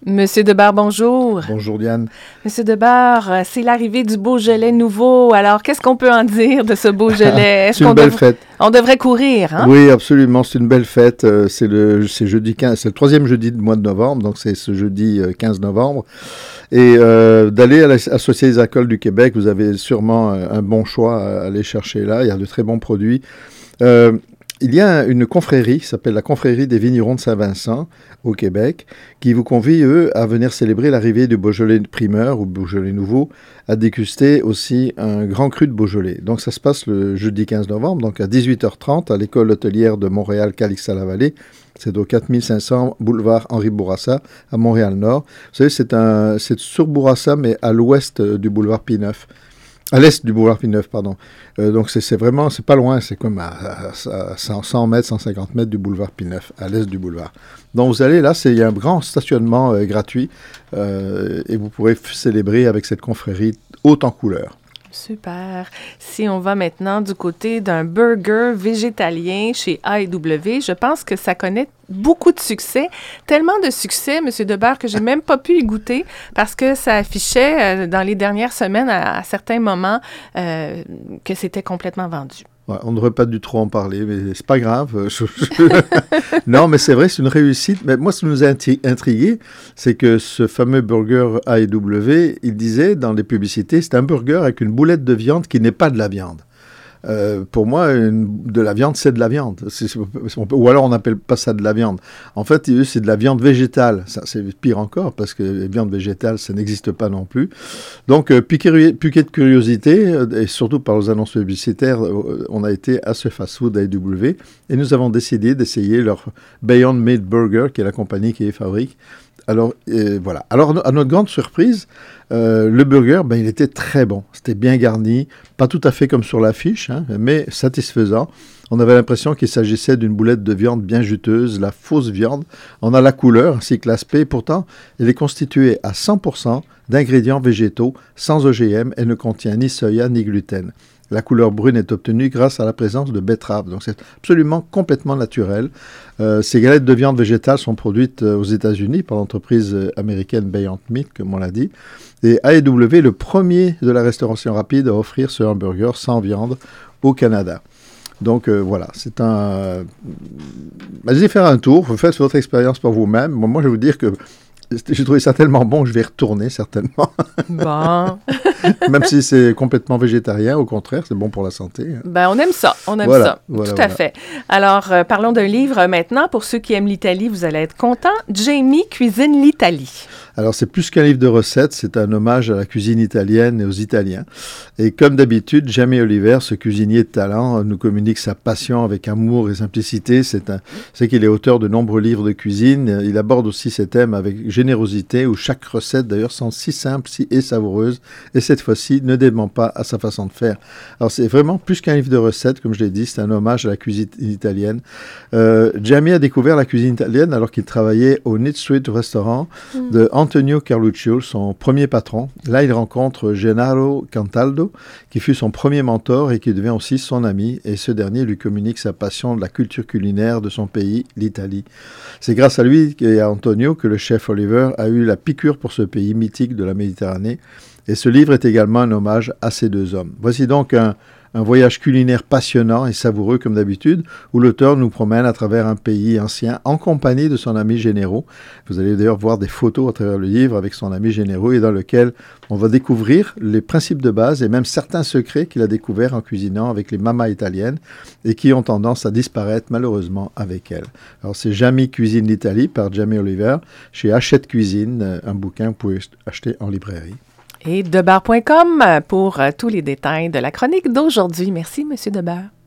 Monsieur Debar, bonjour. Bonjour Diane. Monsieur Debar, c'est l'arrivée du Beaujolais nouveau. Alors, qu'est-ce qu'on peut en dire de ce Beaujolais? C'est une belle fête. On devrait courir, hein? Oui, absolument, c'est une belle fête. C'est jeudi 15, c'est le troisième jeudi du mois de novembre, donc c'est ce jeudi 15 novembre. Et d'aller à la Société des alcools du Québec, vous avez sûrement un bon choix à aller chercher là. Il y a de très bons produits. Il y a une confrérie qui s'appelle la Confrérie des vignerons de Saint-Vincent au Québec qui vous convie, eux, à venir célébrer l'arrivée du Beaujolais primeur ou Beaujolais nouveau, à déguster aussi un grand cru de Beaujolais. Donc ça se passe le jeudi 15 novembre, donc à 18h30 à l'école hôtelière de Montréal Calixa-la-Vallée. C'est au 4500 boulevard Henri Bourassa à Montréal-Nord. Vous savez, c'est sur Bourassa, mais à l'ouest du boulevard P9. À l'est du boulevard P9, pardon. Donc c'est vraiment, c'est pas loin, c'est comme à 100 mètres, 150 mètres du boulevard P9, à l'est du boulevard. Donc vous allez là, il y a un grand stationnement gratuit et vous pourrez célébrer avec cette confrérie haute en couleurs. Super. Si on va maintenant du côté d'un burger végétalien chez A&W, je pense que ça connaît beaucoup de succès. Tellement de succès, M. Debar, que j'ai même pas pu y goûter parce que ça affichait dans les dernières semaines, à certains moments, que c'était complètement vendu. Ouais, on ne devrait pas du tout en parler, mais c'est pas grave. Non, mais c'est vrai, c'est une réussite. Mais moi, ce qui nous a intrigué, c'est que ce fameux burger A&W, il disait dans les publicités, c'est un burger avec une boulette de viande qui n'est pas de la viande. Pour moi, de la viande, c'est de la viande. Ou alors, on n'appelle pas ça de la viande. En fait, c'est de la viande végétale. Ça, c'est pire encore, parce que les viandes végétales, ça n'existe pas non plus. Donc, piqué de curiosité, et surtout par les annonces publicitaires, on a été à ce fast-food A&W, et nous avons décidé d'essayer leur Beyond Meat Burger, qui est la compagnie qui les fabrique. Alors, voilà. Alors, à notre grande surprise, le burger, il était très bon. C'était bien garni, pas tout à fait comme sur l'affiche, hein, mais satisfaisant. On avait l'impression qu'il s'agissait d'une boulette de viande bien juteuse, la fausse viande. On a la couleur ainsi que l'aspect. Pourtant, elle est constituée à 100% d'ingrédients végétaux, sans OGM, et ne contient ni soya ni gluten. La couleur brune est obtenue grâce à la présence de betterave. Donc, c'est absolument complètement naturel. Ces galettes de viande végétale sont produites aux États-Unis par l'entreprise américaine Beyond Meat, comme on l'a dit. Et A&W est le premier de la restauration rapide à offrir ce hamburger sans viande au Canada. Donc, voilà, c'est un... Allez faire un tour, vous faites votre expérience par vous-même. Moi, je vais vous dire que j'ai trouvé ça tellement bon que je vais y retourner, certainement. Bon. Même si c'est complètement végétarien, au contraire, c'est bon pour la santé. On aime ça, Tout à fait. Alors, parlons d'un livre maintenant. Pour ceux qui aiment l'Italie, vous allez être contents. Jamie cuisine l'Italie. Alors, c'est plus qu'un livre de recettes, c'est un hommage à la cuisine italienne et aux Italiens. Et comme d'habitude, Jamie Oliver, ce cuisinier de talent, nous communique sa passion avec amour et simplicité. C'est qu'il est auteur de nombreux livres de cuisine. Il aborde aussi ces thèmes avec générosité, où chaque recette, d'ailleurs, sont si simple et savoureuse. Et cette fois-ci, ne dément pas à sa façon de faire. Alors, c'est vraiment plus qu'un livre de recettes, comme je l'ai dit, c'est un hommage à la cuisine italienne. Jamie a découvert la cuisine italienne alors qu'il travaillait au Neat Street Restaurant de Antonio Carluccio, son premier patron. Là, il rencontre Gennaro Cantaldo, qui fut son premier mentor et qui devient aussi son ami. Et ce dernier lui communique sa passion de la culture culinaire de son pays, l'Italie. C'est grâce à lui et à Antonio que le chef Oliver a eu la piqûre pour ce pays mythique de la Méditerranée. Et ce livre est également un hommage à ces deux hommes. Voici donc un voyage culinaire passionnant et savoureux comme d'habitude, où l'auteur nous promène à travers un pays ancien en compagnie de son ami Gennaro. Vous allez d'ailleurs voir des photos à travers le livre avec son ami Gennaro et dans lequel on va découvrir les principes de base et même certains secrets qu'il a découverts en cuisinant avec les mamas italiennes et qui ont tendance à disparaître malheureusement avec elles. Alors c'est Jamie cuisine l'Italie par Jamie Oliver chez Hachette Cuisine, un bouquin que vous pouvez acheter en librairie. Et debar.com pour tous les détails de la chronique d'aujourd'hui. Merci, M. Debar.